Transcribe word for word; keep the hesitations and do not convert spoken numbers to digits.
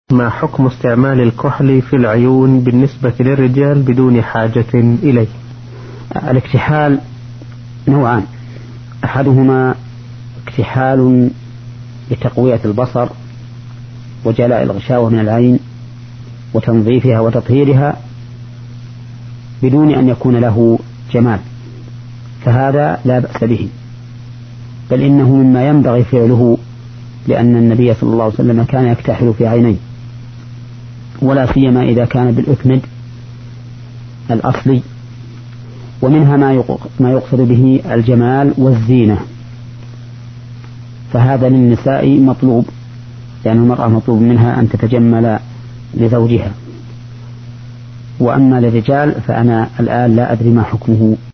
ما حكم استعمال الكحل في العيون بالنسبة للرجال بدون حاجة إليه؟ الاكتحال نوعان، أحدهما اكتحال لتقوية البصر وجلاء الغشاوة من العين وتنظيفها وتطهيرها بدون أن يكون له جمال، فهذا لا بأس به، بل إنه مما ينبغي فعله، لأن النبي صلى الله عليه وسلم كان يكتحل في عينيه، ولا سيما إذا كان بالأكمد الأصلي. ومنها ما يقصد به الجمال والزينة، فهذا للنساء مطلوب، لأن المرأة مطلوب منها أن تتجمل لزوجها. وأما للرجال فأنا الآن لا أدري ما حكمه.